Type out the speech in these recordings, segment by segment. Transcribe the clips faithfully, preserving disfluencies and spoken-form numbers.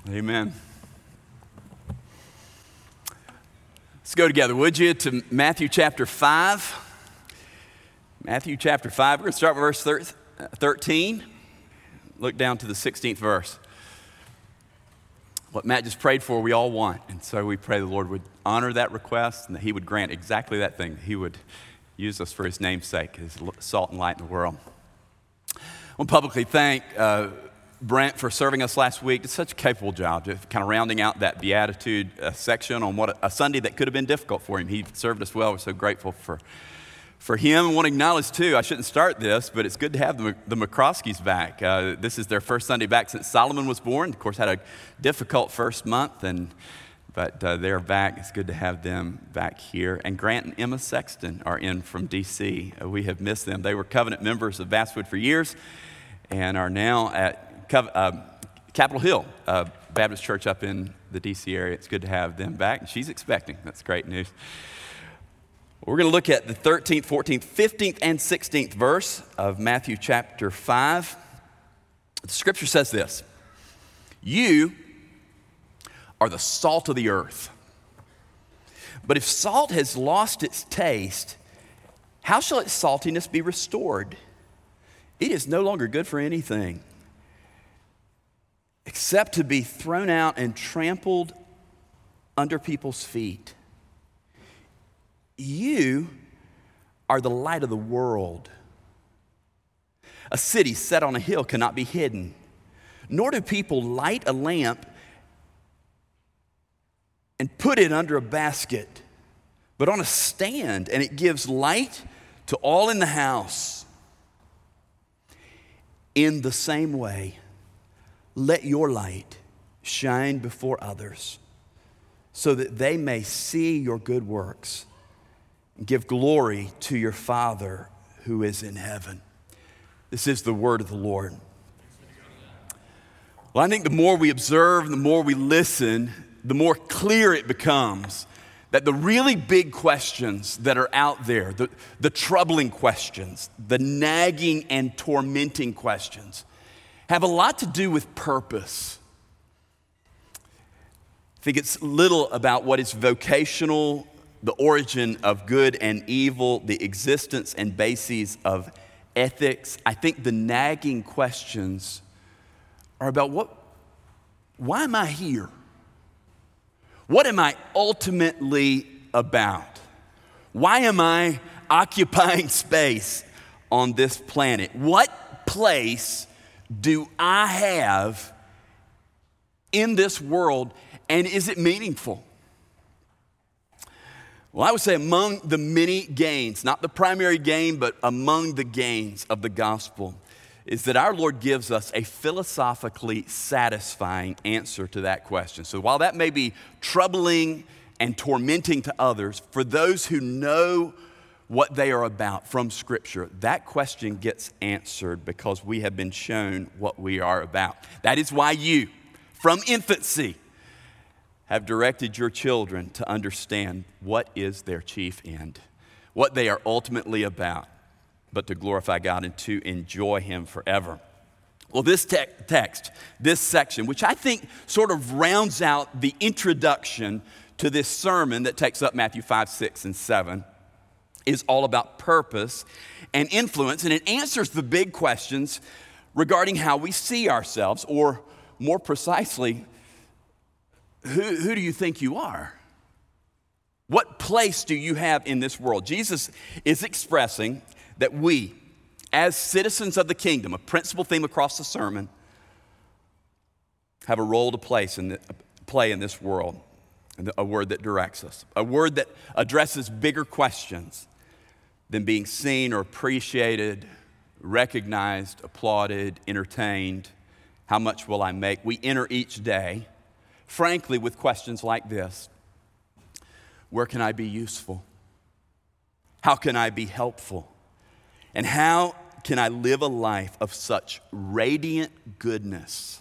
Amen. Let's go together, would you, to Matthew chapter five. Matthew chapter five, we're going to start with verse thirteen. Look down to the sixteenth verse. What Matt just prayed for, we all want. And so we pray the Lord would honor that request and that he would grant exactly that thing. He would use us for his name's sake, as salt and light in the world. I want to publicly thank uh, Brent for serving us last week. Did such a capable job, just kind of rounding out that Beatitude uh, section on what a, a Sunday that could have been difficult for him. He served us well. We're so grateful for, for him. I want to acknowledge, too, I shouldn't start this, but it's good to have the, the McCroskeys back. Uh, this is their first Sunday back since Solomon was born. Of course, had a difficult first month, and but uh, they're back. It's good to have them back here. And Grant and Emma Sexton are in from D C. Uh, we have missed them. They were covenant members of Basswood for years and are now at Uh, Capitol Hill uh, Baptist Church up in the D C area. It's good to have them back. And she's expecting. That's great news. We're going to look at the thirteenth, fourteenth, fifteenth, and sixteenth verse of Matthew chapter five. The scripture says this: "You are the salt of the earth. But if salt has lost its taste, how shall its saltiness be restored? It is no longer good for anything, except to be thrown out and trampled under people's feet. You are the light of the world. A city set on a hill cannot be hidden, nor do people light a lamp and put it under a basket, but on a stand, and it gives light to all in the house. In the same way, let your light shine before others, so that they may see your good works and give glory to your Father who is in heaven." This is the word of the Lord. Well, I think the more we observe, the more we listen, the more clear it becomes that the really big questions that are out there, the, the troubling questions, the nagging and tormenting questions, have a lot to do with purpose. I think it's little about what is vocational, the origin of good and evil, the existence and bases of ethics. I think the nagging questions are about what, why am I here? What am I ultimately about? Why am I occupying space on this planet? What place do I have in this world, and is it meaningful? Well, I would say among the many gains, not the primary gain, but among the gains of the gospel, is that our Lord gives us a philosophically satisfying answer to that question. So while that may be troubling and tormenting to others, for those who know what they are about from Scripture, that question gets answered because we have been shown what we are about. That is why you, from infancy, have directed your children to understand what is their chief end, what they are ultimately about, but to glorify God and to enjoy Him forever. Well, this te- text, this section, which I think sort of rounds out the introduction to this sermon that takes up Matthew five, six, and seven, is all about purpose and influence, and it answers the big questions regarding how we see ourselves, or more precisely, who, who do you think you are? What place do you have in this world? Jesus is expressing that we, as citizens of the kingdom, a principal theme across the sermon, have a role to place in the, play in this world, and a word that directs us, a word that addresses bigger questions than being seen or appreciated, recognized, applauded, entertained. How much will I make? We enter each day, frankly, with questions like this: where can I be useful? How can I be helpful? And how can I live a life of such radiant goodness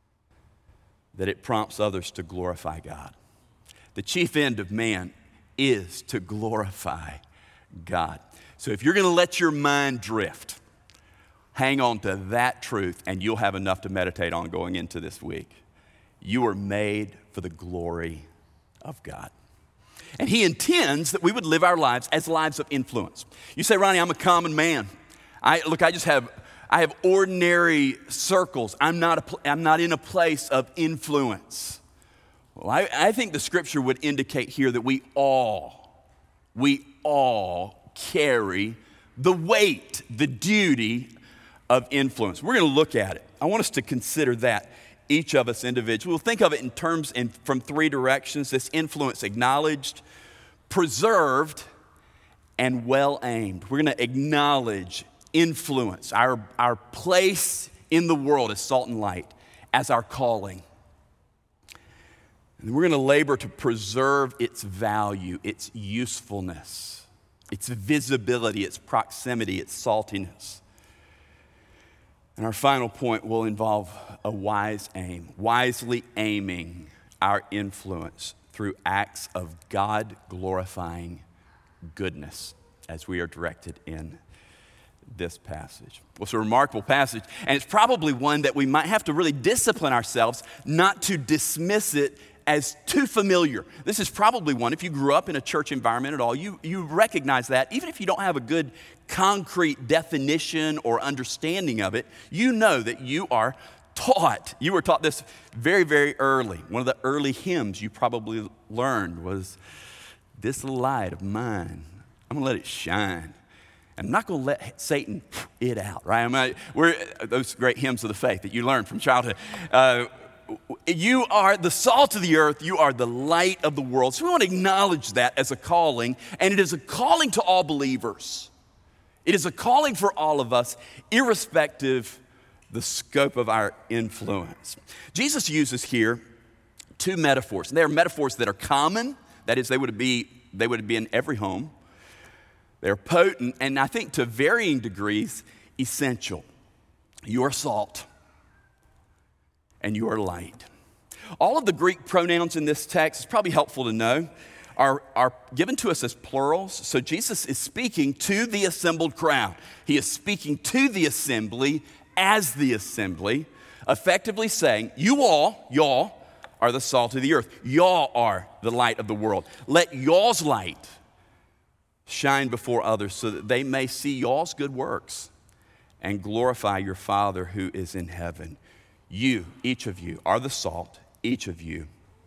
that it prompts others to glorify God? The chief end of man is to glorify God. So if you're going to let your mind drift, hang on to that truth and you'll have enough to meditate on going into this week. You are made for the glory of God. And he intends that we would live our lives as lives of influence. You say, Ronnie, I'm a common man. I look, I just have, I have ordinary circles. I'm not, a, I'm not in a place of influence. Well, I, I think the scripture would indicate here that we all, we all carry the weight, the duty of influence. We're going to look at it. I want us to consider that. Each of us individually. We'll think of it in terms in, from three directions. This influence acknowledged, preserved, and well aimed. We're going to acknowledge influence, our, our place in the world as salt and light, as our calling. And we're going to labor to preserve its value, its usefulness, its visibility, its proximity, its saltiness. And our final point will involve a wise aim, wisely aiming our influence through acts of God-glorifying goodness as we are directed in this passage. Well, it's a remarkable passage, and it's probably one that we might have to really discipline ourselves not to dismiss it as too familiar. This is probably one, if you grew up in a church environment at all, you, you recognize that. Even if you don't have a good concrete definition or understanding of it, you know that you are taught. You were taught this very, very early. One of the early hymns you probably learned was, "This little light of mine, I'm gonna let it shine. I'm not gonna let Satan it out," right? I mean, we're, those great hymns of the faith that you learned from childhood. Uh, You are the salt of the earth. You are the light of the world. So we want to acknowledge that as a calling, and it is a calling to all believers. It is a calling for all of us, irrespective the scope of our influence. Jesus uses here two metaphors. And they are metaphors that are common. That is, they would be, they would be in every home. They're potent, and I think to varying degrees, essential. You are salt. And you are light. All of the Greek pronouns in this text, is probably helpful to know, are, are given to us as plurals. So Jesus is speaking to the assembled crowd. He is speaking to the assembly as the assembly, effectively saying, you all, y'all, are the salt of the earth. Y'all are the light of the world. Let y'all's light shine before others so that they may see y'all's good works and glorify your Father who is in heaven. You, each of you, are the salt. Each of you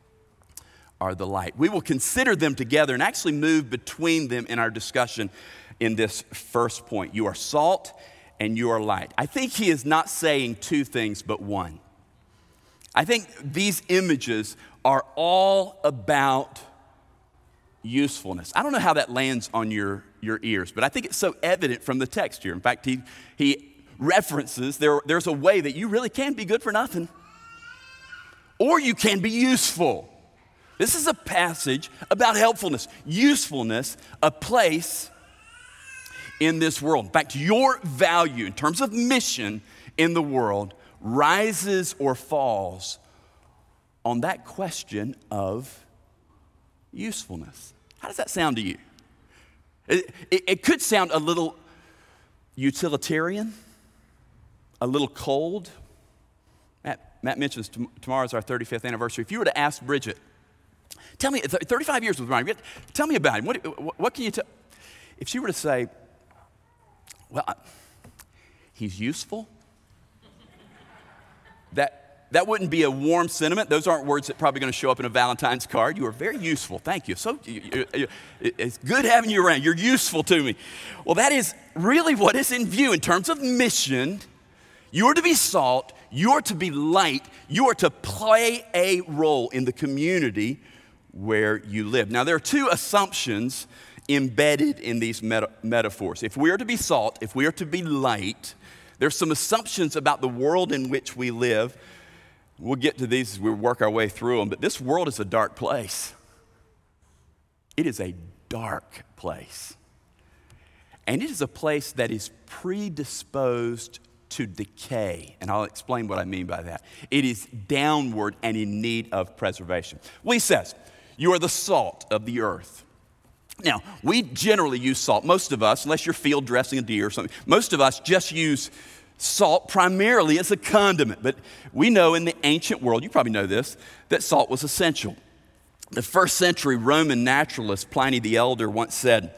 are the light. We will consider them together and actually move between them in our discussion in this first point. You are salt and you are light. I think he is not saying two things but one. I think these images are all about usefulness. I don't know how that lands on your, your ears, but I think it's so evident from the text here. In fact, he he references there, there's a way that you really can be good for nothing, or you can be useful. This is a passage about helpfulness, usefulness, a place in this world. In fact, your value in terms of mission in the world rises or falls on that question of usefulness. How does that sound to you? It, it, it could sound a little utilitarian, a little cold. Matt, Matt mentions t- tomorrow's our thirty-fifth anniversary. If you were to ask Bridget, tell me, thirty-five years with Ronnie, tell me about him. What, what, what can you tell? If she were to say, well, he's useful, that, that wouldn't be a warm sentiment. Those aren't words that are probably going to show up in a Valentine's card. You are very useful. Thank you. So you, you, it's good having you around. You're useful to me. Well, that is really what is in view in terms of mission. You are to be salt, you are to be light, you are to play a role in the community where you live. Now, there are two assumptions embedded in these meta- metaphors. If we are to be salt, if we are to be light, there's some assumptions about the world in which we live. We'll get to these as we work our way through them, but this world is a dark place. It is a dark place. And it is a place that is predisposed to decay, and I'll explain what I mean by that. It is downward and in need of preservation. Well, he says, you are the salt of the earth. Now, we generally use salt. Most of us, unless you're field dressing a deer or something, most of us just use salt primarily as a condiment. But we know in the ancient world, you probably know this, that salt was essential. The first century Roman naturalist Pliny the Elder once said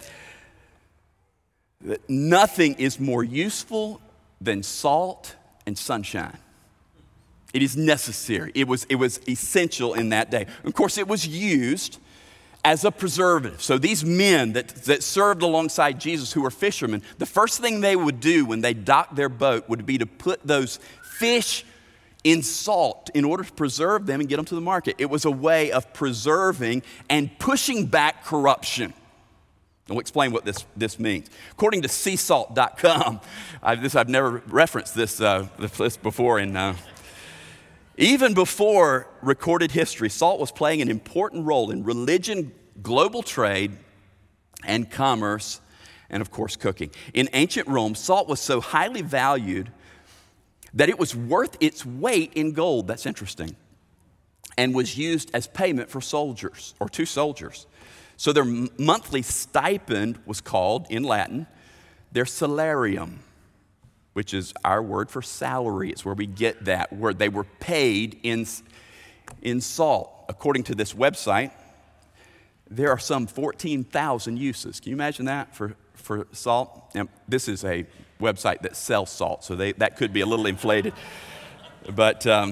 that nothing is more useful than salt and sunshine. It is necessary. It was, it was essential in that day. Of course, it was used as a preservative. So these men that, that served alongside Jesus who were fishermen, the first thing they would do when they docked their boat would be to put those fish in salt in order to preserve them and get them to the market. It was a way of preserving and pushing back corruption. And we'll explain what this, this means. According to sea salt dot com, I've, this, I've never referenced this, uh, this before in uh, even before recorded history, salt was playing an important role in religion, global trade, and commerce, and of course, cooking. In ancient Rome, salt was so highly valued that it was worth its weight in gold. That's interesting. And was used as payment for soldiers, or to soldiers. So their monthly stipend was called, in Latin, their salarium, which is our word for salary. It's where we get that word. They were paid in, in salt. According to this website, there are some fourteen thousand uses. Can you imagine that for, for salt? Now, this is a website that sells salt, so they, that could be a little inflated. But um,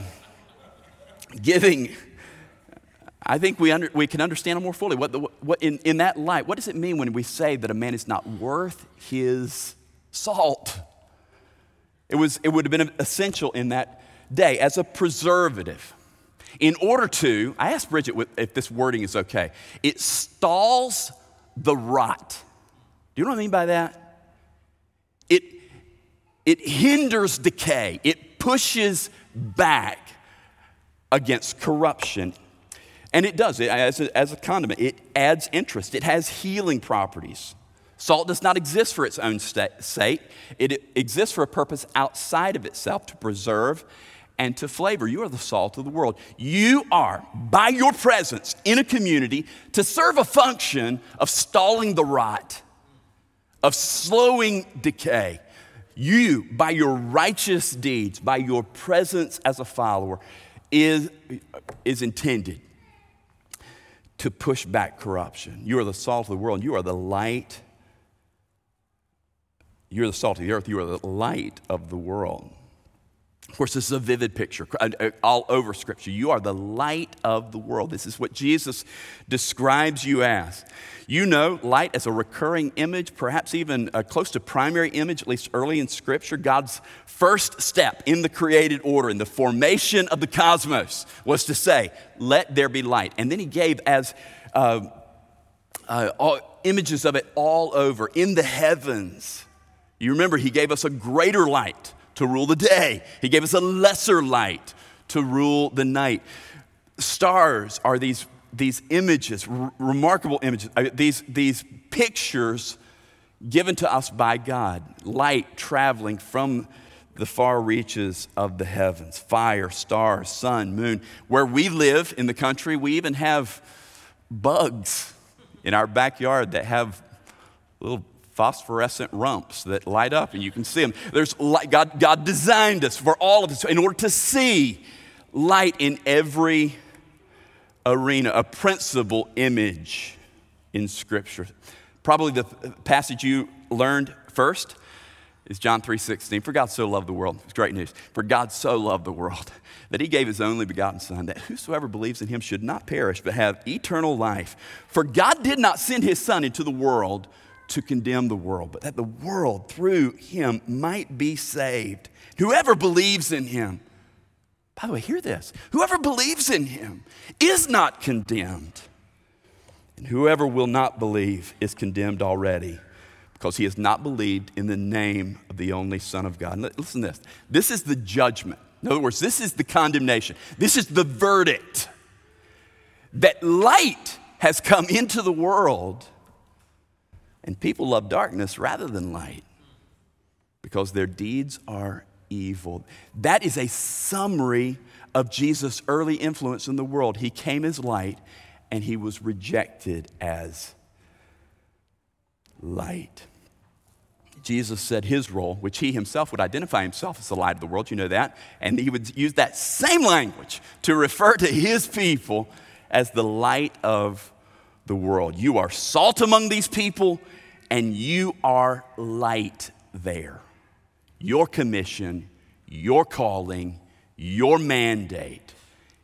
giving, I think we, under, we can understand it more fully. What, the, what in, in that light, what does it mean when we say that a man is not worth his salt? It was, it would have been essential in that day as a preservative. In order to, I asked Bridget if this wording is okay. It stalls the rot. Do you know what I mean by that? It, it hinders decay. It pushes back against corruption. And it does, it, as, a, as a condiment, it adds interest. It has healing properties. Salt does not exist for its own sake. It exists for a purpose outside of itself, to preserve and to flavor. You are the salt of the world. You are, by your presence in a community, to serve a function of stalling the rot, of slowing decay. You, by your righteous deeds, by your presence as a follower, is, is intended to push back corruption. You are the salt of the world. You are the light. You're the salt of the earth. You are the light of the world. Of course, this is a vivid picture all over Scripture. You are the light of the world. This is what Jesus describes you as. You know light as a recurring image, perhaps even a close to primary image, at least early in Scripture. God's first step in the created order, in the formation of the cosmos, was to say, let there be light. And then he gave as uh, uh, all, images of it all over in the heavens. You remember, he gave us a greater light to rule the day. He gave us a lesser light to rule the night. Stars are these, these images, r- remarkable images, uh, these, these pictures given to us by God. Light traveling from the far reaches of the heavens. Fire, stars, sun, moon. Where we live in the country, we even have bugs in our backyard that have little phosphorescent rumps that light up and you can see them. There's light. God, God designed us for all of this in order to see light in every arena, a principal image in Scripture. Probably the passage you learned first is John three sixteen. For God so loved the world. It's great news. For God so loved the world that he gave his only begotten Son, that whosoever believes in him should not perish but have eternal life. For God did not send his Son into the world to condemn the world, but that the world through him might be saved. Whoever believes in him, by the way, hear this, whoever believes in him is not condemned. And whoever will not believe is condemned already, because he has not believed in the name of the only Son of God. Listen to this. This is the judgment. In other words, this is the condemnation. This is the verdict that light has come into the world, and people love darkness rather than light because their deeds are evil. That is a summary of Jesus' early influence in the world. He came as light, and he was rejected as light. Jesus said his role, which he himself would identify himself as the light of the world, you know that, and he would use that same language to refer to his people as the light of the world. You are salt among these people, and you are light there. Your commission, your calling, your mandate,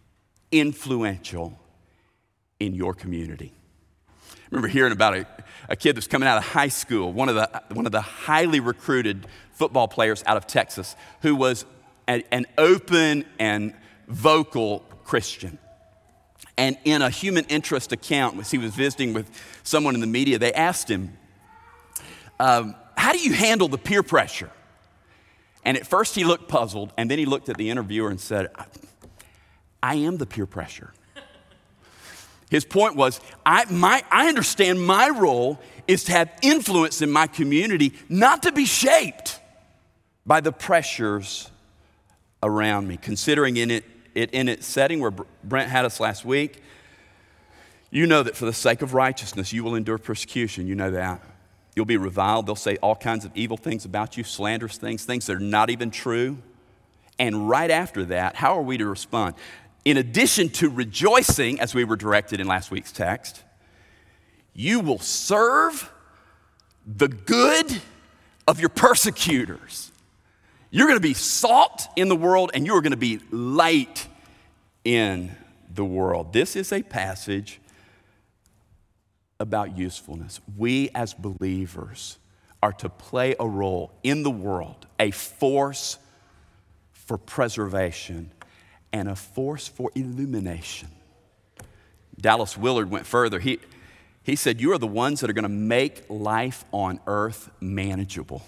influential in your community. I remember hearing about a, a kid that's coming out of high school, one of the one of the highly recruited football players out of Texas, who was a, an open and vocal Christian. And in a human interest account, as he was visiting with someone in the media, they asked him, um, how do you handle the peer pressure? And at first he looked puzzled, and then he looked at the interviewer and said, I, I am the peer pressure. His point was, I, my, I understand my role is to have influence in my community, not to be shaped by the pressures around me. Considering in it, it in its setting where Brent had us last week, you know that for the sake of righteousness, you will endure persecution. You know that. You'll be reviled. They'll say all kinds of evil things about you, slanderous things, things that are not even true. And right after that, how are we to respond? In addition to rejoicing, as we were directed in last week's text, you will serve the good of your persecutors. You're going to be salt in the world, and you're going to be light in the world. This is a passage about usefulness. We as believers are to play a role in the world, a force for preservation and a force for illumination. Dallas Willard went further. He, he said, you are the ones that are going to make life on earth manageable.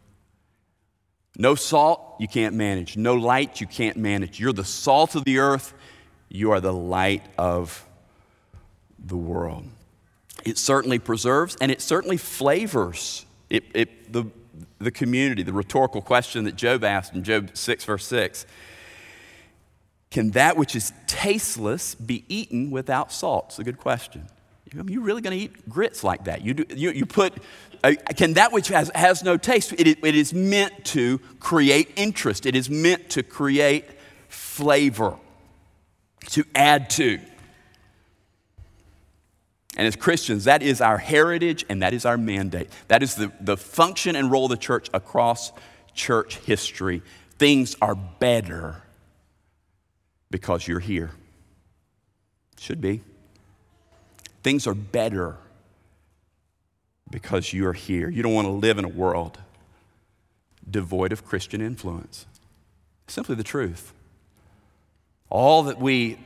No salt, you can't manage. No light, you can't manage. You're the salt of the earth. You are the light of the world. It certainly preserves and it certainly flavors it, it, the, the community. The rhetorical question that Job asked in Job six, verse six. Can that which is tasteless be eaten without salt? It's a good question. Are you really going to eat grits like that? You, do, you, you put, uh, can that which has, has no taste, it, it is meant to create interest. It is meant to create flavor, to add to. And as Christians, that is our heritage and that is our mandate. That is the, the function and role of the church across church history. Things are better because you're here. Should be. Things are better because you're here. You don't want to live in a world devoid of Christian influence. Simply the truth. All that we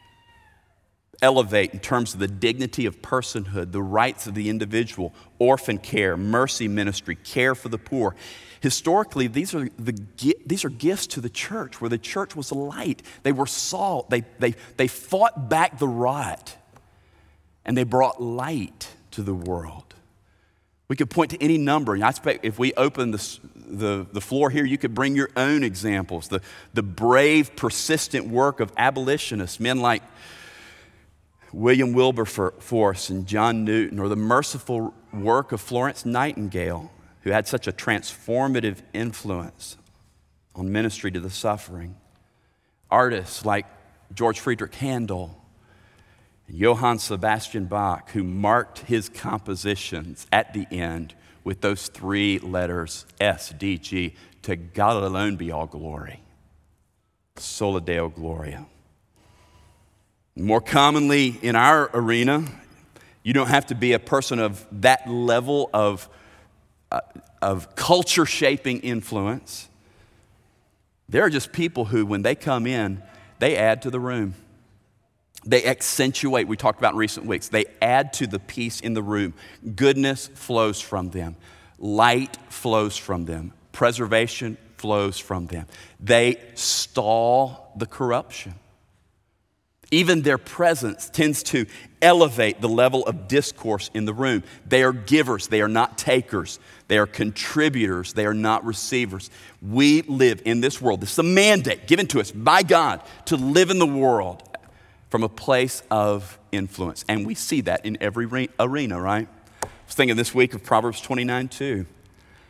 elevate in terms of the dignity of personhood, the rights of the individual, orphan care, mercy ministry, care for the poor. Historically, these are the these are gifts to the church, where the church was a light. They were salt. They, they, they fought back the rot, and they brought light to the world. We could point to any number. And I expect if we open the, the, the floor here, you could bring your own examples. The, the brave, persistent work of abolitionists, men like William Wilberforce and John Newton, or the merciful work of Florence Nightingale, who had such a transformative influence on ministry to the suffering. Artists like George Friedrich Handel and Johann Sebastian Bach, who marked his compositions at the end with those three letters, S D G, to God alone be all glory. Sola Deo Gloria. More commonly in our arena, you don't have to be a person of that level of, uh, of culture-shaping influence. There are just people who, when they come in, they add to the room. They accentuate, we talked about in recent weeks, they add to the peace in the room. Goodness flows from them. Light flows from them. Preservation flows from them. They stall the corruption. Even their presence tends to elevate the level of discourse in the room. They are givers, they are not takers. They are contributors, they are not receivers. We live in this world. This is a mandate given to us by God to live in the world from a place of influence. And we see that in every arena, right? I was thinking this week of Proverbs twenty-nine two.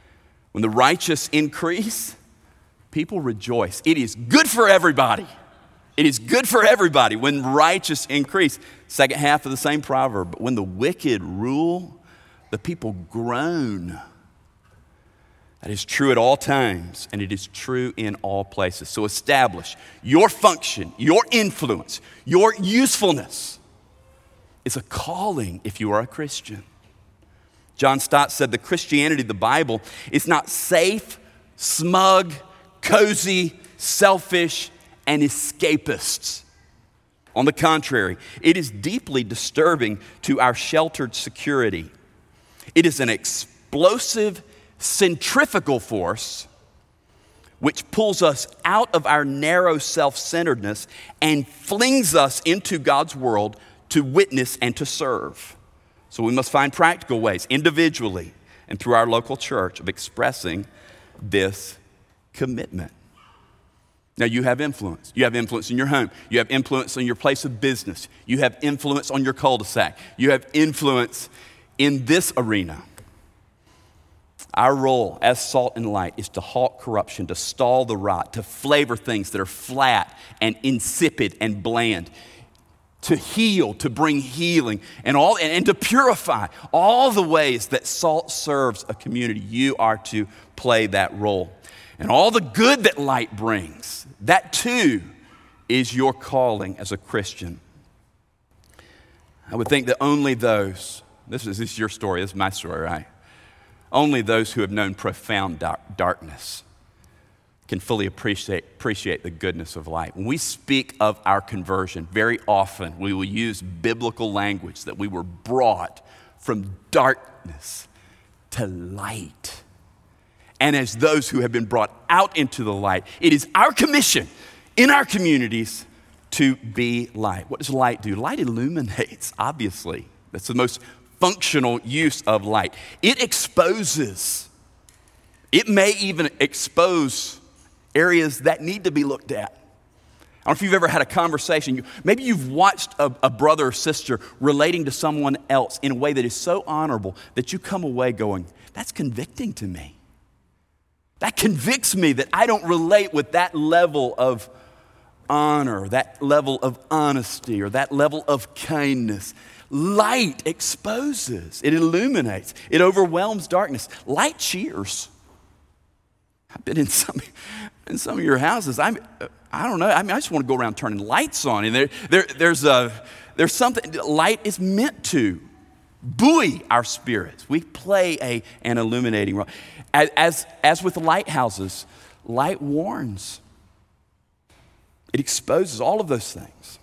When the righteous increase, people rejoice. It is good for everybody. It is good for everybody when righteous increase. Second half of the same proverb. But when the wicked rule, the people groan. That is true at all times, and it is true in all places. So establish your function, your influence, your usefulness is a calling if you are a Christian. John Stott said the Christianity of the Bible is not safe, smug, cozy, selfish, and escapists. On the contrary, it is deeply disturbing to our sheltered security. It is an explosive centrifugal force which pulls us out of our narrow self-centeredness and flings us into God's world to witness and to serve. So we must find practical ways, individually and through our local church, of expressing this commitment. Now, you have influence. You have influence in your home. You have influence in your place of business. You have influence on your cul-de-sac. You have influence in this arena. Our role as salt and light is to halt corruption, to stall the rot, to flavor things that are flat and insipid and bland, to heal, to bring healing, and all, and, and to purify all the ways that salt serves a community. You are to play that role. And all the good that light brings, that too is your calling as a Christian. I would think that only those, this is, this is your story, this is my story, right? Only those who have known profound dark, darkness can fully appreciate, appreciate the goodness of light. When we speak of our conversion, very often we will use biblical language that we were brought from darkness to light. And as those who have been brought out into the light, it is our commission in our communities to be light. What does light do? Light illuminates, obviously. That's the most functional use of light. It exposes. It may even expose areas that need to be looked at. I don't know if you've ever had a conversation. You, maybe you've watched a, a brother or sister relating to someone else in a way that is so honorable that you come away going, that's convicting to me. That convicts me that I don't relate with that level of honor, that level of honesty, or that level of kindness. Light exposes, it illuminates, it overwhelms darkness. Light cheers. I've been in some, in some of your houses. I'm, I don't know. I mean, I just want to go around turning lights on, and there, there, there's a, there's something. Light is meant to buoy our spirits. We play a an illuminating role. As, as as with lighthouses, light warns. It exposes all of those things.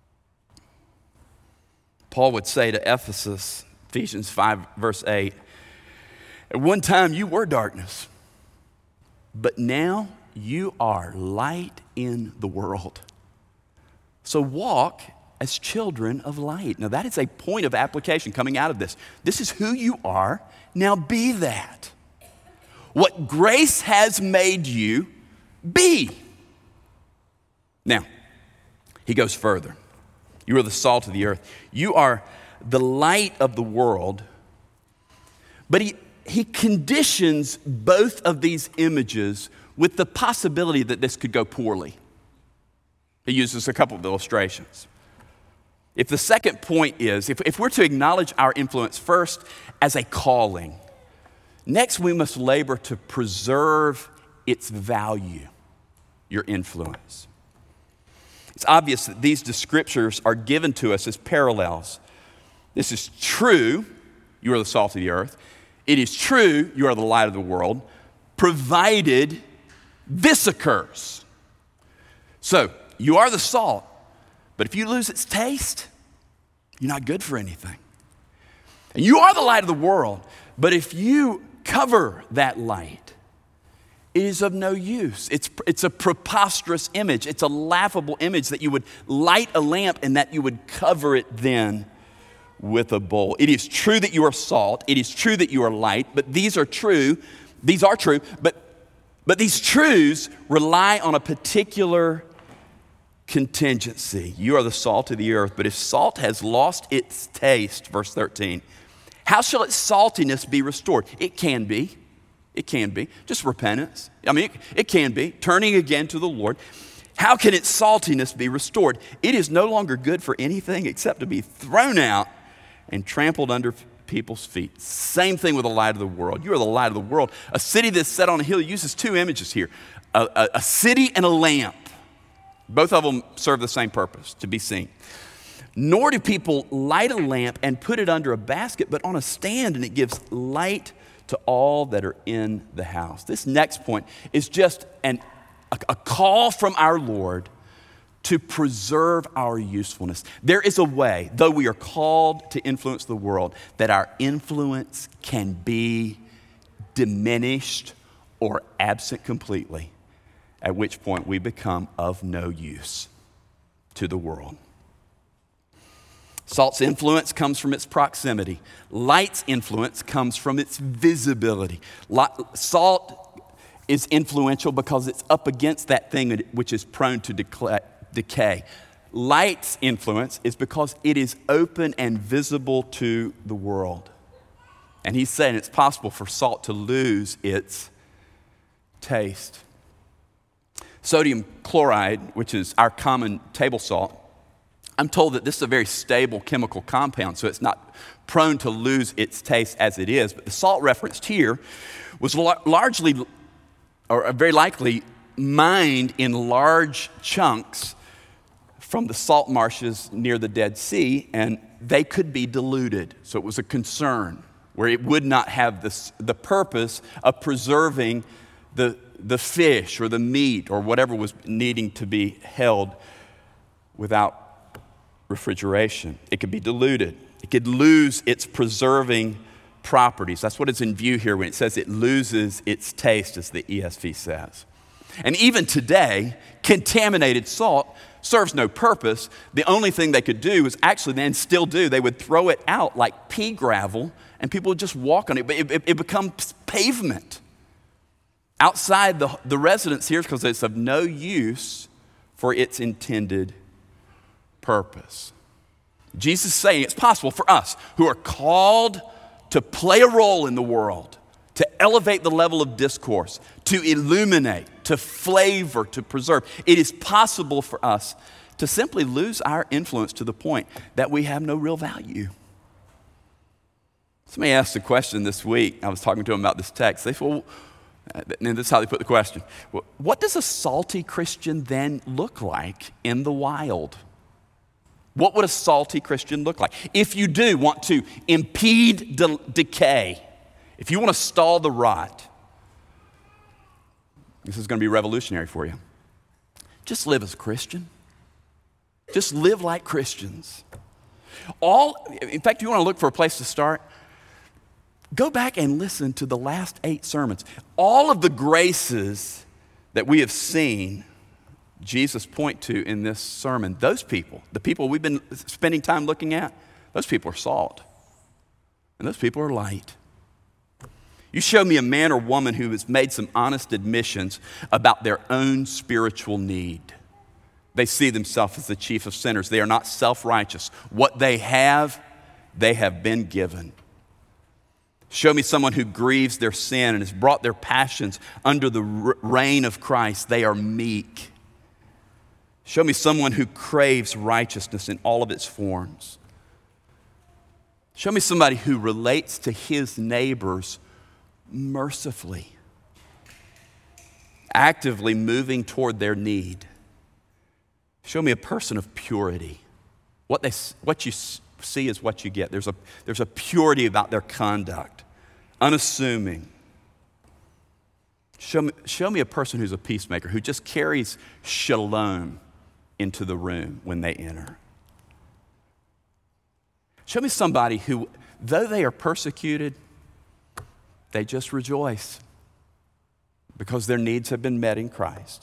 Paul would say to Ephesus, Ephesians five, verse eight, at one time you were darkness, but now you are light in the world. So walk as children of light. Now that is a point of application coming out of this. This is who you are. Now be that. What grace has made you be. Now, he goes further. You are the salt of the earth. You are the light of the world. But he, he conditions both of these images with the possibility that this could go poorly. He uses a couple of illustrations. If the second point is, if, if we're to acknowledge our influence first as a calling, next we must labor to preserve its value, your influence. It's obvious that these scriptures are given to us as parallels. This is true, you are the salt of the earth. It is true, you are the light of the world, provided this occurs. So, you are the salt, but if you lose its taste, you're not good for anything. And you are the light of the world, but if you cover that light, it is of no use. It's, it's a preposterous image. It's a laughable image that you would light a lamp and that you would cover it then with a bowl. It is true that you are salt. It is true that you are light, but these are true. These are true, but, but these truths rely on a particular contingency. You are the salt of the earth, but if salt has lost its taste, verse thirteen, how shall its saltiness be restored? It can be. It can be. Just repentance. I mean, it, it can be. Turning again to the Lord. How can its saltiness be restored? It is no longer good for anything except to be thrown out and trampled under people's feet. Same thing with the light of the world. You are the light of the world. A city that's set on a hill uses two images here. A, a, a city and a lamp. Both of them serve the same purpose, to be seen. Nor do people light a lamp and put it under a basket, but on a stand, and it gives light to all that are in the house. This next point is just an, a, a call from our Lord to preserve our usefulness. There is a way, though we are called to influence the world, that our influence can be diminished or absent completely, at which point we become of no use to the world. Salt's influence comes from its proximity. Light's influence comes from its visibility. Salt is influential because it's up against that thing which is prone to decay. Light's influence is because it is open and visible to the world. And he's saying it's possible for salt to lose its taste. Sodium chloride, which is our common table salt, I'm told that this is a very stable chemical compound, so it's not prone to lose its taste as it is. But the salt referenced here was la- largely, or very likely, mined in large chunks from the salt marshes near the Dead Sea, and they could be diluted. So it was a concern where it would not have this, the purpose of preserving the, the fish or the meat or whatever was needing to be held without refrigeration. It could be diluted. It could lose its preserving properties. That's what is in view here when it says it loses its taste, as the E S V says. And even today, contaminated salt serves no purpose. The only thing they could do is actually then still do, they would throw it out like pea gravel and people would just walk on it. But it, it, it becomes pavement outside the, the residence here because it's of no use for its intended purpose. Jesus is saying it's possible for us who are called to play a role in the world, to elevate the level of discourse, to illuminate, to flavor, to preserve. It is possible for us to simply lose our influence to the point that we have no real value. Somebody asked a question this week. I was talking to them about this text. They said, well, and this is how they put the question. What does a salty Christian then look like in the wild? What would a salty Christian look like? If you do want to impede de- decay, if you want to stall the rot, this is going to be revolutionary for you. Just live as a Christian. Just live like Christians. All, in fact, you want to look for a place to start? Go back and listen to the last eight sermons. All of the graces that we have seen Jesus point to in this sermon, those people, the people we've been spending time looking at, those people are salt. And those people are light. You show me a man or woman who has made some honest admissions about their own spiritual need. They see themselves as the chief of sinners. They are not self-righteous. What they have, they have been given. Show me someone who grieves their sin and has brought their passions under the reign of Christ. They are meek. Show me someone who craves righteousness in all of its forms. Show me somebody who relates to his neighbors mercifully, actively moving toward their need. Show me a person of purity. What they, what you see is what you get. There's a, there's a purity about their conduct, unassuming. Show me, show me a person who's a peacemaker, who just carries shalom into the room when they enter. Show me somebody who, though they are persecuted, they just rejoice because their needs have been met in Christ.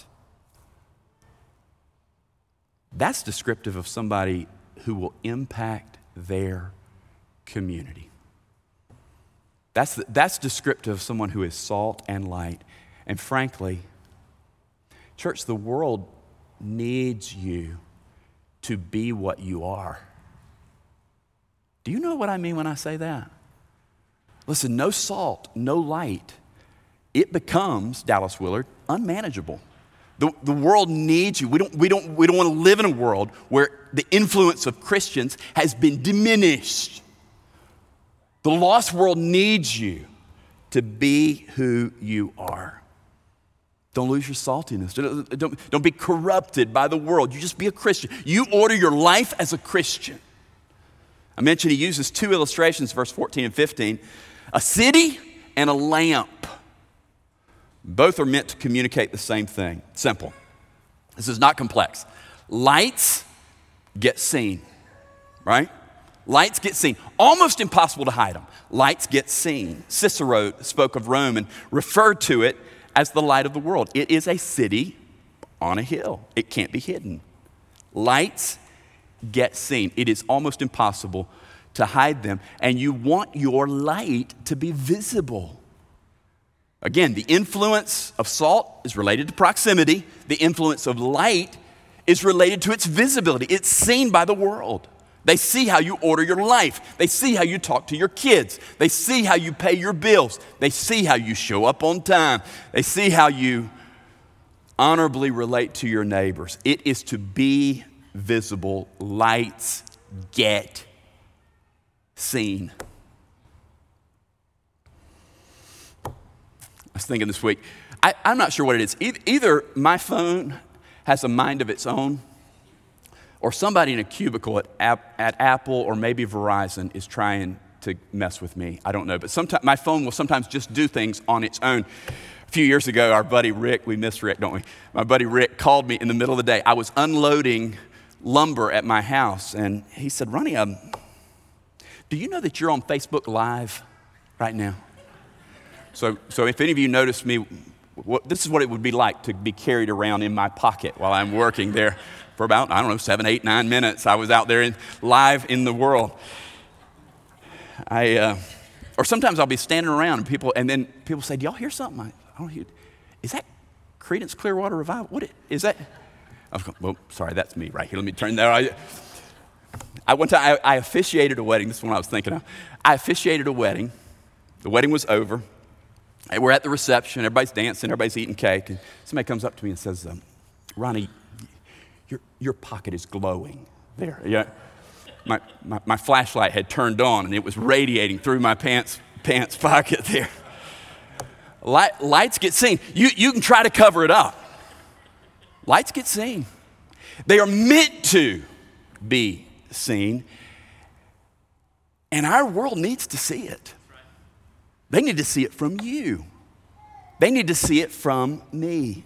That's descriptive of somebody who will impact their community. That's, the, that's descriptive of someone who is salt and light. And frankly, church, the world needs you to be what you are. Do you know what I mean when I say that? Listen, no salt, no light it becomes, Dallas Willard, unmanageable. The, the world needs you. We don't, we, don't, we don't want to live in a world where the influence of Christians has been diminished. The lost world needs you to be who you are. Don't lose your saltiness. Don't, don't, don't be corrupted by the world. You just be a Christian. You order your life as a Christian. I mentioned he uses two illustrations, verse fourteen and fifteen. A city and a lamp. Both are meant to communicate the same thing. Simple. This is not complex. Lights get seen, right? Lights get seen. Almost impossible to hide them. Lights get seen. Cicero spoke of Rome and referred to it as the light of the world. It is a city on a hill. It can't be hidden. Lights get seen. It is almost impossible to hide them. And you want your light to be visible. Again, the influence of salt is related to proximity. The influence of light is related to its visibility. It's seen by the world. They see how you order your life. They see how you talk to your kids. They see how you pay your bills. They see how you show up on time. They see how you honorably relate to your neighbors. It is to be visible. Lights get seen. I was thinking this week, I, I'm not sure what it is. E- either my phone has a mind of its own, or somebody in a cubicle at, App, at Apple or maybe Verizon is trying to mess with me. I don't know. But sometimes my phone will sometimes just do things on its own. A few years ago, our buddy Rick, we miss Rick, don't we? My buddy Rick called me in the middle of the day. I was unloading lumber at my house, and he said, Ronnie, um, do you know that you're on Facebook Live right now? So, so if any of you notice me, what, this is what it would be like to be carried around in my pocket while I'm working there for about, I don't know, seven, eight, nine minutes. I was out there in, live in the world. I, uh, or sometimes I'll be standing around and people, and then people say, do y'all hear something? I, I don't hear. Is that Creedence Clearwater Revival? What it, is that? I was going, well, sorry, that's me right here. Let me turn there. I, I one time I, I officiated a wedding. This is what I was thinking of. I officiated a wedding. The wedding was over. And we're at the reception. Everybody's dancing. Everybody's eating cake. And somebody comes up to me and says, um, Ronnie, your, your pocket is glowing there. Yeah. My, my, my flashlight had turned on, and it was radiating through my pants, pants pocket there. Light, lights get seen. You, you can try to cover it up. Lights get seen. They are meant to be seen. And our world needs to see it. They need to see it from you. They need to see it from me.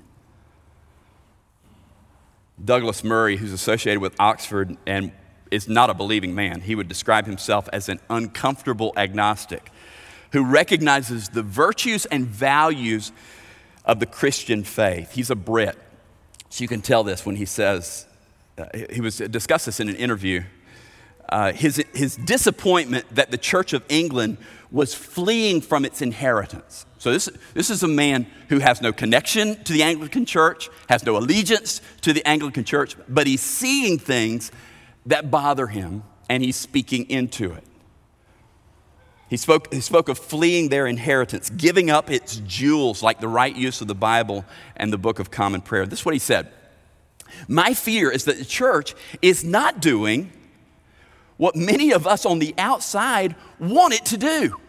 Douglas Murray, who's associated with Oxford and is not a believing man, he would describe himself as an uncomfortable agnostic who recognizes the virtues and values of the Christian faith. He's a Brit, so you can tell this when he says, uh, he was discussed this in an interview, uh, his, his disappointment that the Church of England was fleeing from its inheritance. So this, this is a man who has no connection to the Anglican Church, has no allegiance to the Anglican Church, but he's seeing things that bother him, and he's speaking into it. He spoke, he spoke of fleeing their inheritance, giving up its jewels like the right use of the Bible and the Book of Common Prayer. This is what he said. My fear is that the church is not doing what many of us on the outside want it to do,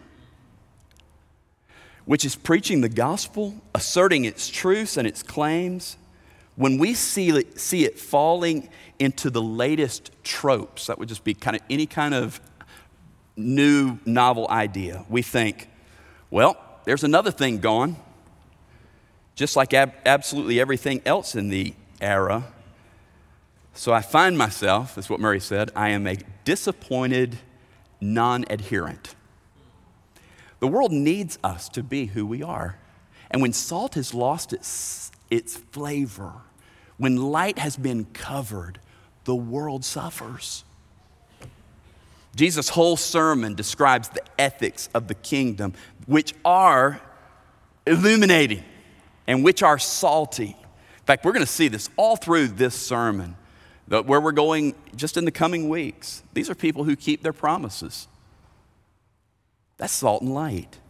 which is preaching the gospel, asserting its truths and its claims. When we see it, see it falling into the latest tropes, that would just be kind of any kind of new novel idea, we think, well, there's another thing gone. Just like ab- absolutely everything else in the era. So I find myself, that's what Murray said, I am a disappointed non-adherent. The world needs us to be who we are. And when salt has lost its, its flavor, when light has been covered, the world suffers. Jesus' whole sermon describes the ethics of the kingdom, which are illuminating and which are salty. In fact, we're going to see this all through this sermon, where we're going just in the coming weeks. These are people who keep their promises. That's salt and light.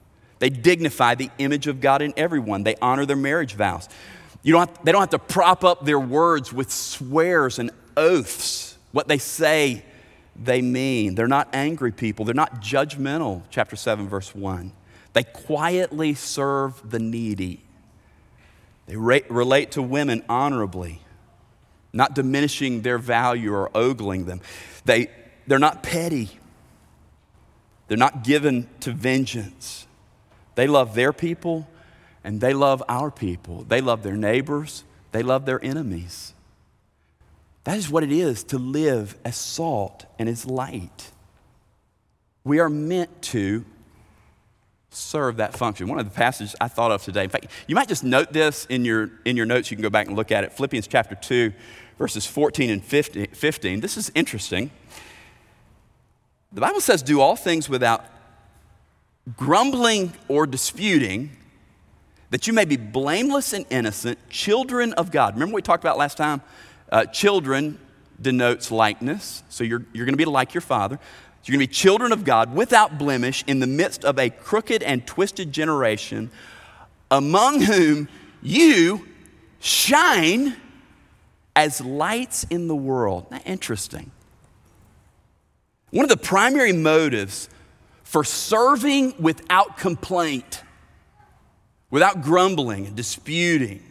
They dignify the image of God in everyone. They honor their marriage vows. You don't have, they don't have to prop up their words with swears and oaths. What they say, they mean. They're not angry people. They're not judgmental, chapter seven, verse one. They quietly serve the needy. They re- relate to women honorably, not diminishing their value or ogling them. They, they're not petty. They're not given to vengeance. They love their people and they love our people. They love their neighbors. They love their enemies. That is what it is to live as salt and as light. We are meant to serve that function. One of the passages I thought of today, in fact, you might just note this in your, in your notes. You can go back and look at it. Philippians chapter two, verses fourteen and fifteen. This is interesting. The Bible says, do all things without grumbling or disputing, that you may be blameless and innocent, children of God. Remember what we talked about last time? Uh, children denotes likeness. So you're, you're going to be like your father. So you're going to be children of God without blemish in the midst of a crooked and twisted generation, among whom you shine as lights in the world. Isn't that interesting? One of the primary motives for serving without complaint, without grumbling and disputing,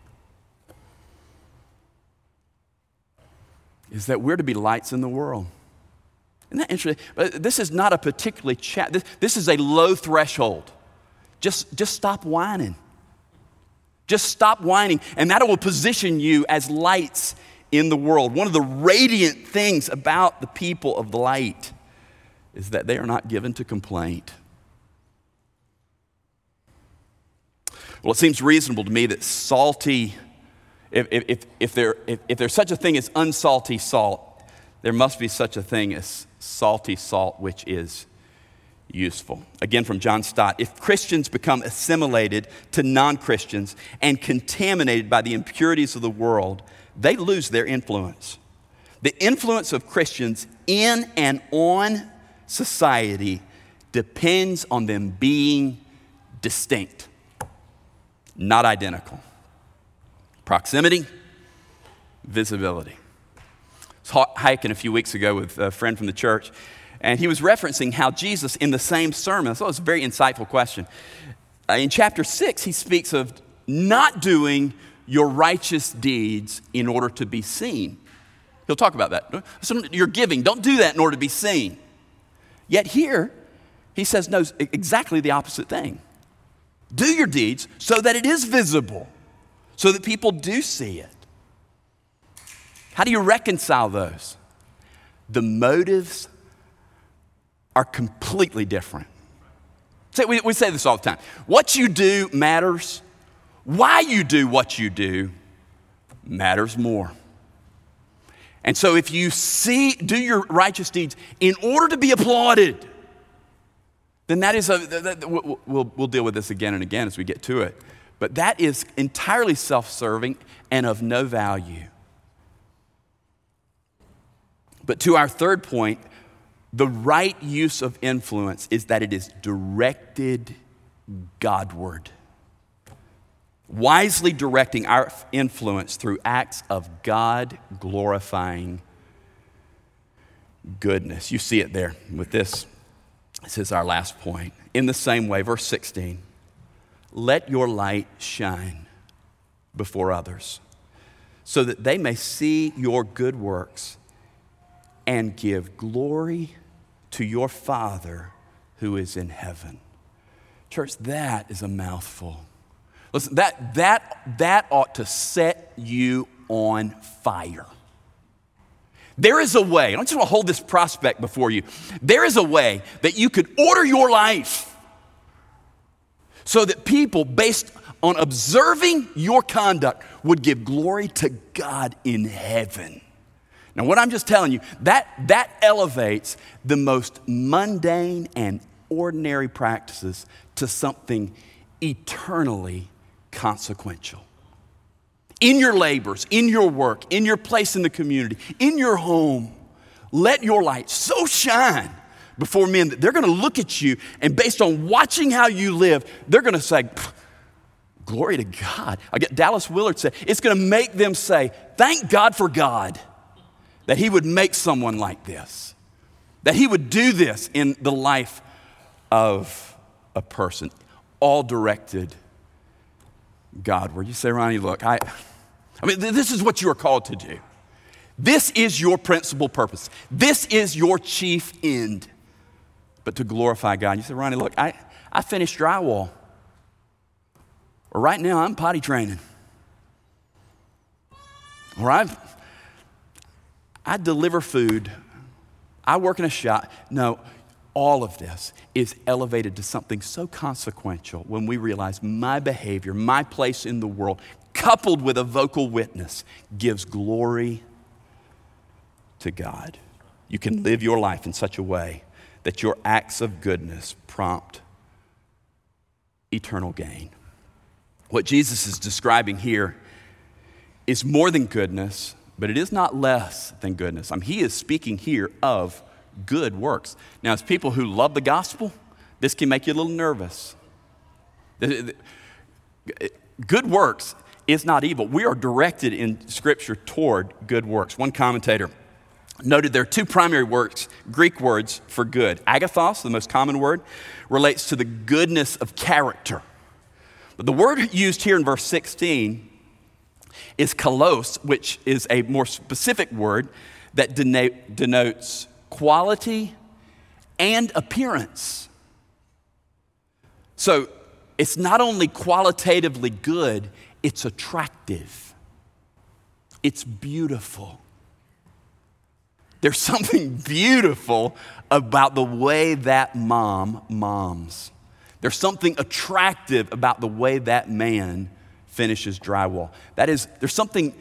is that we're to be lights in the world. Isn't that interesting? But this is not a particularly chat. This, this is a low threshold. Just, just stop whining. Just stop whining, and that will position you as lights in the world. One of the radiant things about the people of the light is that they are not given to complaint. Well, it seems reasonable to me that salty, if, if, if, there, if, if there's such a thing as unsalty salt, there must be such a thing as salty salt, which is useful. Again, from John Stott, if Christians become assimilated to non-Christians and contaminated by the impurities of the world, they lose their influence. The influence of Christians in and on society depends on them being distinct, not identical. Proximity, visibility. I was hiking a few weeks ago with a friend from the church, and he was referencing how Jesus, in the same sermon, I thought it was a very insightful question. Uh, in chapter six, he speaks of not doing your righteous deeds in order to be seen. He'll talk about that. So you're giving, don't do that in order to be seen. Yet here, he says, no, exactly the opposite thing. Do your deeds so that it is visible, so that people do see it. How do you reconcile those? The motives are completely different. So we, we say this all the time. What you do matters. Why you do what you do matters more. And so if you see, do your righteous deeds in order to be applauded, then that is a, that, that, we'll, we'll, we'll deal with this again and again as we get to it. But that is entirely self-serving and of no value. But to our third point, the right use of influence is that it is directed Godward. Wisely directing our influence through acts of God-glorifying goodness. You see it there with this. This is our last point. In the same way, verse sixteen, let your light shine before others so that they may see your good works and give glory to your Father who is in heaven. Church, that is a mouthful. Listen, that, that, that ought to set you on fire. There is a way, I just want to hold this prospect before you. There is a way that you could order your life so that people, based on observing your conduct, would give glory to God in heaven. Now, what I'm just telling you, that, that elevates the most mundane and ordinary practices to something eternally consequential. In your labors, in your work, in your place in the community, in your home, let your light so shine before men, they're going to look at you, and based on watching how you live, they're going to say, glory to God. I get Dallas Willard said, it's going to make them say, thank God for God that he would make someone like this, that he would do this in the life of a person, all directed Godward. You say, Ronnie, look, I, I mean, this is what you are called to do. This is your principal purpose. This is your chief end, but to glorify God. You say, Ronnie, look, I, I finished drywall. Or right now, I'm potty training. Or I, I deliver food. I work in a shop. No, all of this is elevated to something so consequential when we realize my behavior, my place in the world, coupled with a vocal witness, gives glory to God. You can live your life in such a way that your acts of goodness prompt eternal gain. What Jesus is describing here is more than goodness, but it is not less than goodness. I mean, he is speaking here of good works. Now, as people who love the gospel, this can make you a little nervous. Good works is not evil. We are directed in Scripture toward good works. One commentator noted there are two primary words, Greek words for good. Agathos, the most common word, relates to the goodness of character. But the word used here in verse sixteen is kalos, which is a more specific word that denote, denotes quality and appearance. So it's not only qualitatively good, it's attractive. It's beautiful. There's something beautiful about the way that mom moms. There's something attractive about the way that man finishes drywall. That is, there's something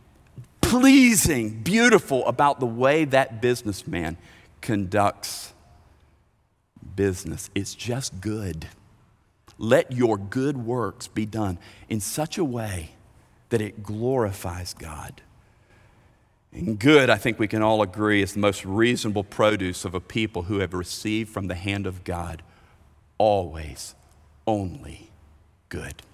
pleasing, beautiful about the way that businessman conducts business. It's just good. Let your good works be done in such a way that it glorifies God. And good, I think we can all agree, is the most reasonable produce of a people who have received from the hand of God always, only good.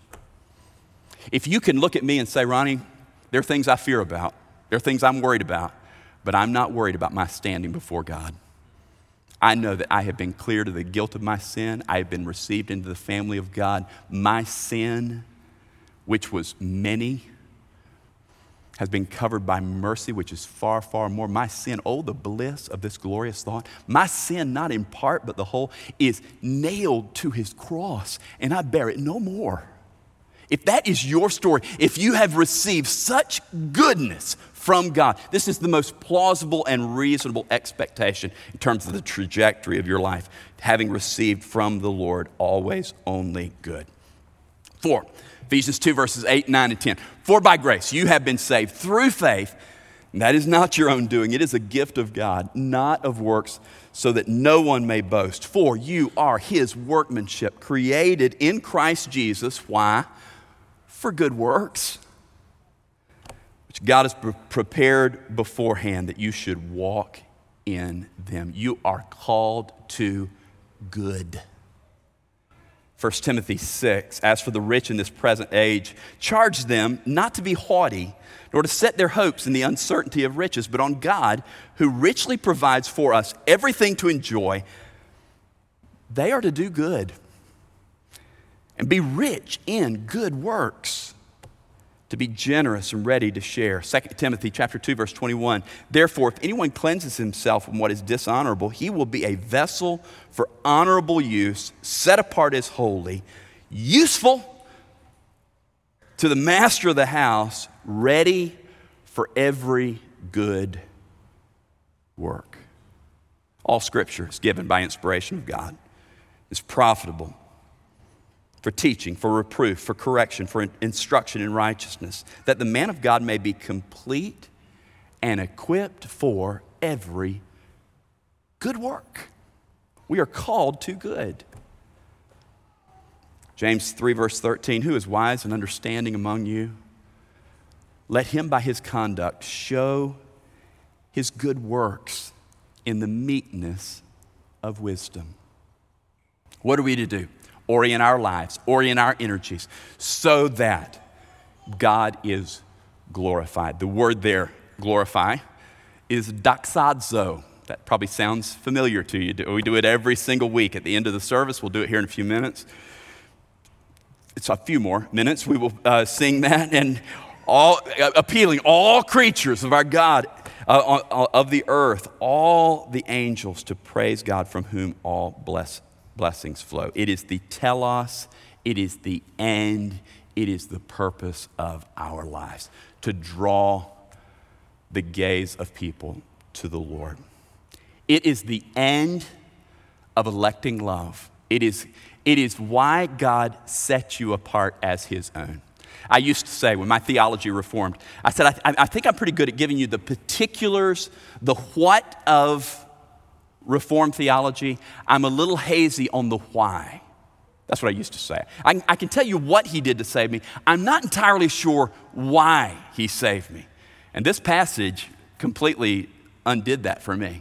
If you can look at me and say, Ronnie, there are things I fear about, there are things I'm worried about, but I'm not worried about my standing before God. I know that I have been cleared of the guilt of my sin. I have been received into the family of God. My sin, which was many, has been covered by mercy, which is far, far more. My sin, oh, the bliss of this glorious thought. My sin, not in part, but the whole, is nailed to his cross, and I bear it no more. If that is your story, if you have received such goodness from God, this is the most plausible and reasonable expectation in terms of the trajectory of your life, having received from the Lord always only good. Four, Ephesians two, verses eight, nine, and ten. For by grace you have been saved through faith, and that is not your own doing. It is a gift of God, not of works, so that no one may boast. For you are his workmanship, created in Christ Jesus. Why? For good works, which God has pre- prepared beforehand that you should walk in them. You are called to good. First Timothy six, as for the rich in this present age, charge them not to be haughty, nor to set their hopes in the uncertainty of riches, but on God, who richly provides for us everything to enjoy. They are to do good and be rich in good works, to be generous and ready to share. Second Timothy chapter two, verse twenty-one. Therefore, if anyone cleanses himself from what is dishonorable, he will be a vessel for honorable use, set apart as holy, useful to the master of the house, ready for every good work. All scripture is given by inspiration of God. It's profitable for teaching, for reproof, for correction, for instruction in righteousness, that the man of God may be complete and equipped for every good work. We are called to good. James three, verse thirteen, who is wise and understanding among you? Let him by his conduct show his good works in the meekness of wisdom. What are we to do? Orient our lives, orient our energies so that God is glorified. The word there, glorify, is doxazo. That probably sounds familiar to you. We do it every single week at the end of the service. We'll do it here in a few minutes. It's a few more minutes. We will uh, sing that and all uh, appealing all creatures of our God, uh, of the earth, all the angels to praise God from whom all bless, blessings flow. It is the telos, it is the end, it is the purpose of our lives, to draw the gaze of people to the Lord. It is the end of electing love. It is, it is why God set you apart as his own. I used to say, when my theology reformed, I said, I, I think I'm pretty good at giving you the particulars, the what of Reformed theology. I'm a little hazy on the why. That's what I used to say. I, I can tell you what he did to save me. I'm not entirely sure why he saved me. And this passage completely undid that for me.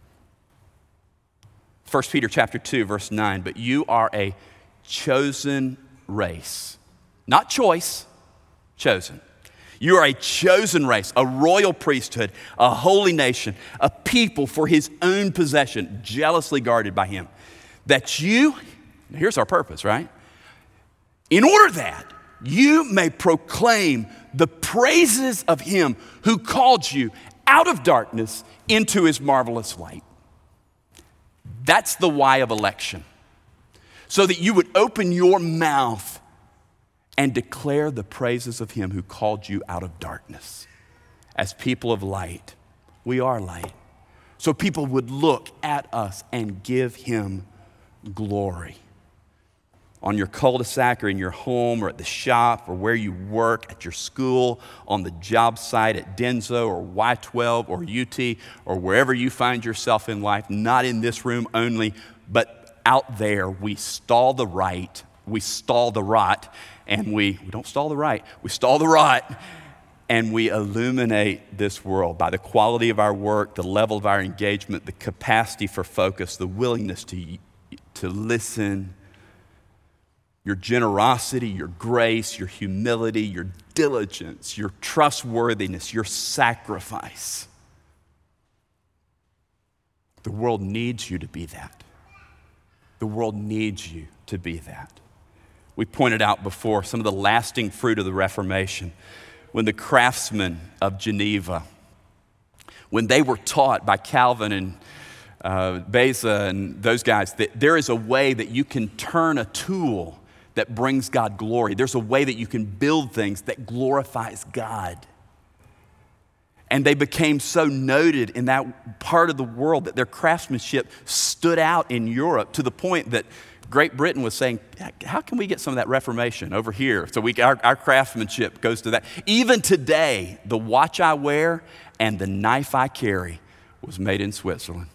First Peter chapter two, verse nine, but you are a chosen race. Not choice, chosen. You are a chosen race, a royal priesthood, a holy nation, a people for his own possession, jealously guarded by him. That you, here's our purpose, right? In order that you may proclaim the praises of him who called you out of darkness into his marvelous light. That's the why of election. So that you would open your mouth and declare the praises of him who called you out of darkness. As people of light, we are light. So people would look at us and give him glory. On your cul-de-sac or in your home or at the shop or where you work, at your school, on the job site at Denso or Y twelve or U T or wherever you find yourself in life, not in this room only, but out there, we stall the right, we stall the rot, and we, we don't stall the right, we stall the rot, and we illuminate this world by the quality of our work, the level of our engagement, the capacity for focus, the willingness to, to listen, your generosity, your grace, your humility, your diligence, your trustworthiness, your sacrifice. The world needs you to be that. The world needs you to be that. We pointed out before some of the lasting fruit of the Reformation. When the craftsmen of Geneva, when they were taught by Calvin and uh, Beza and those guys that there is a way that you can turn a tool that brings God glory. There's a way that you can build things that glorifies God. And they became so noted in that part of the world that their craftsmanship stood out in Europe to the point that Great Britain was saying, how can we get some of that Reformation over here? So we, our, our craftsmanship goes to that. Even today, the watch I wear and the knife I carry was made in Switzerland.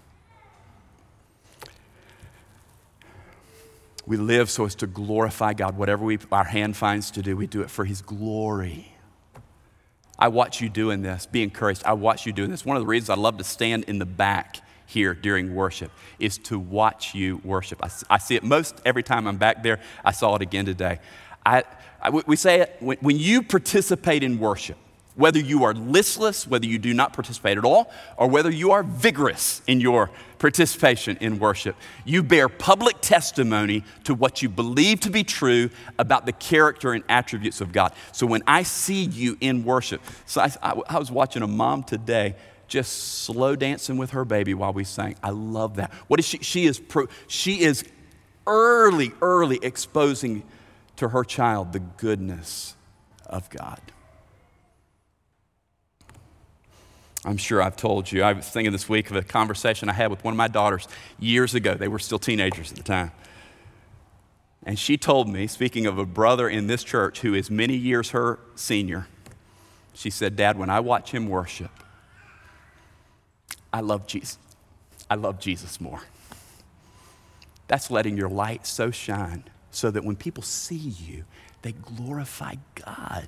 We live so as to glorify God. Whatever we, our hand finds to do, we do it for his glory. I watch you doing this. Be encouraged. I watch you doing this. One of the reasons I love to stand in the back here during worship is to watch you worship. I, I see it most every time I'm back there. I saw it again today. I, I, we say it, when, when you participate in worship, whether you are listless, whether you do not participate at all, or whether you are vigorous in your participation in worship, you bear public testimony to what you believe to be true about the character and attributes of God. So when I see you in worship, so I, I, I was watching a mom today just slow dancing with her baby while we sang. I love that. What is she? She is, pro, she is early, early exposing to her child the goodness of God. I'm sure I've told you. I was thinking this week of a conversation I had with one of my daughters years ago. They were still teenagers at the time. And she told me, speaking of a brother in this church who is many years her senior, she said, Dad, when I watch him worship, I love Jesus. I love Jesus more. That's letting your light so shine so that when people see you, they glorify God.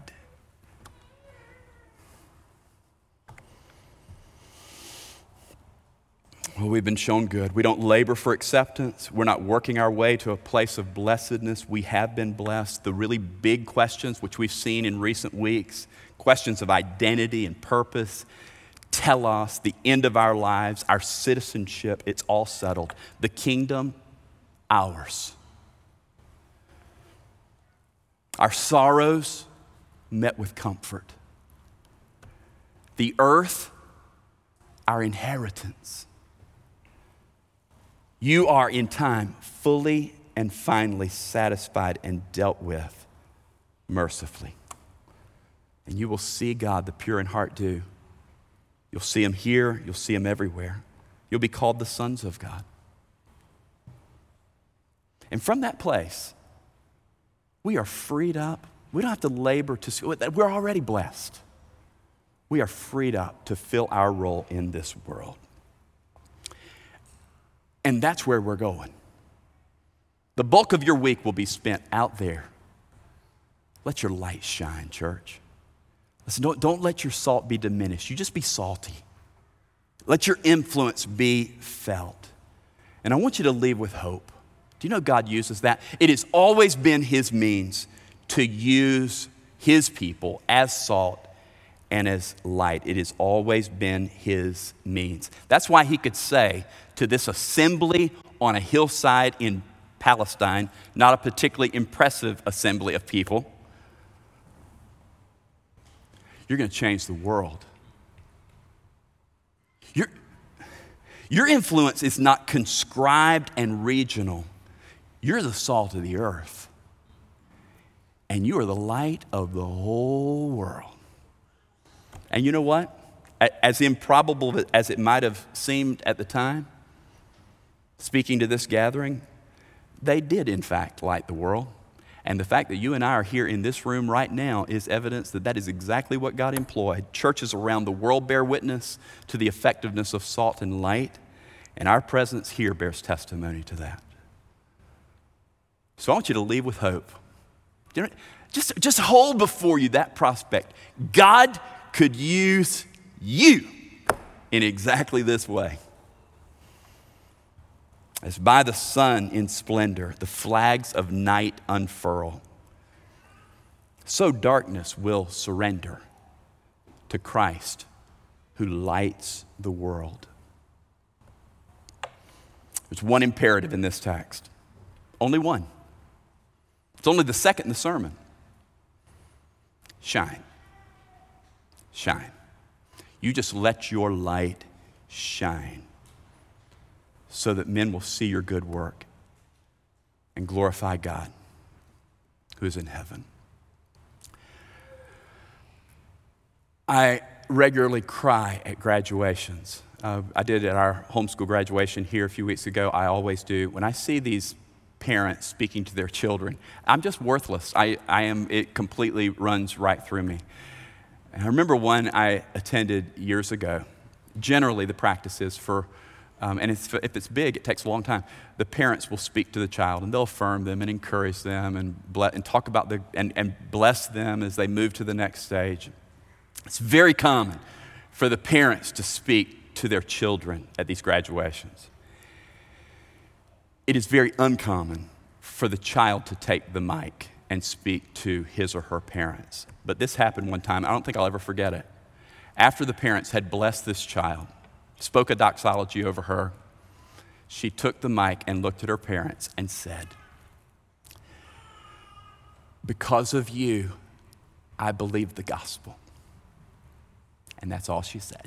Well, we've been shown good. We don't labor for acceptance. We're not working our way to a place of blessedness. We have been blessed. The really big questions, which we've seen in recent weeks, questions of identity and purpose, telos, the end of our lives, our citizenship, it's all settled. The kingdom, ours. Our sorrows met with comfort. The earth, our inheritance. You are in time fully and finally satisfied and dealt with mercifully. And you will see God, the pure in heart, do. You'll see him here, you'll see him everywhere. You'll be called the sons of God. And from that place, we are freed up. We don't have to labor to, we're already blessed. We are freed up to fill our role in this world. And that's where we're going. The bulk of your week will be spent out there. Let your light shine, church. Listen, don't, don't let your salt be diminished. You just be salty. Let your influence be felt. And I want you to leave with hope. Do you know God uses that? It has always been his means to use his people as salt and as light. It has always been his means. That's why he could say to this assembly on a hillside in Palestine, not a particularly impressive assembly of people, you're going to change the world. Your, your influence is not conscribed and regional. You're the salt of the earth. And you are the light of the whole world. And you know what? As improbable as it might have seemed at the time, speaking to this gathering, they did in fact light the world. And the fact that you and I are here in this room right now is evidence that that is exactly what God employed. Churches around the world bear witness to the effectiveness of salt and light, and our presence here bears testimony to that. So I want you to leave with hope. You know, just, just hold before you that prospect. God could use you in exactly this way. As by the sun in splendor, the flags of night unfurl, so darkness will surrender to Christ who lights the world. There's one imperative in this text, only one. It's only the second in the sermon. Shine. Shine. You just let your light shine so that men will see your good work and glorify God who is in heaven. I regularly cry at graduations. Uh, I did at our homeschool graduation here a few weeks ago. I always do. When I see these parents speaking to their children, I'm just worthless. I, I am, it completely runs right through me. And I remember one I attended years ago. Generally, the practice is for, um, and it's, if it's big, it takes a long time. The parents will speak to the child, and they'll affirm them and encourage them and, ble- and talk about the, and, and bless them as they move to the next stage. It's very common for the parents to speak to their children at these graduations. It is very uncommon for the child to take the mic and speak to his or her parents. But this happened one time. I don't think I'll ever forget it. After the parents had blessed this child, spoke a doxology over her, she took the mic and looked at her parents and said, "Because of you, I believe the gospel." And that's all she said.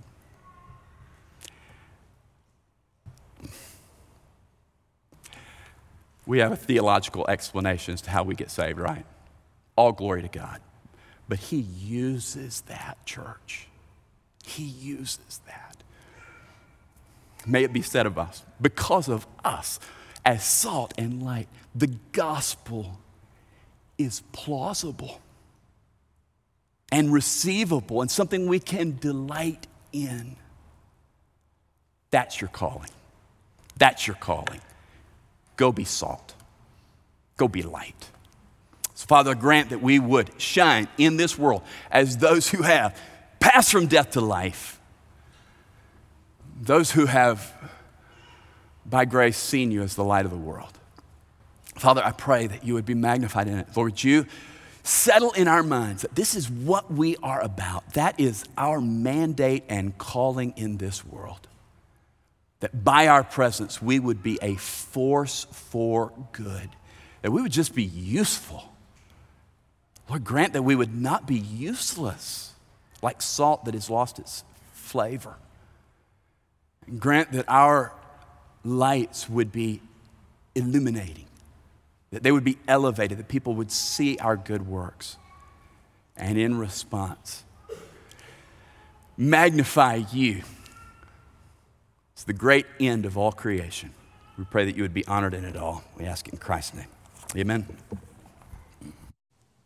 We have a theological explanation as to how we get saved, right? All glory to God. But he uses that, church. He uses that. May it be said of us, because of us, as salt and light, the gospel is plausible and receivable and something we can delight in. That's your calling. That's your calling. Go be salt. Go be light. So Father, grant that we would shine in this world as those who have passed from death to life, those who have by grace, seen you as the light of the world. Father, I pray that you would be magnified in it. Lord, you settle in our minds that this is what we are about. That is our mandate and calling in this world. That by our presence, we would be a force for good. That we would just be useful. Lord, grant that we would not be useless like salt that has lost its flavor. And grant that our lights would be illuminating, that they would be elevated, that people would see our good works. And in response, magnify you. It's the great end of all creation. We pray that you would be honored in it all. We ask it in Christ's name. Amen.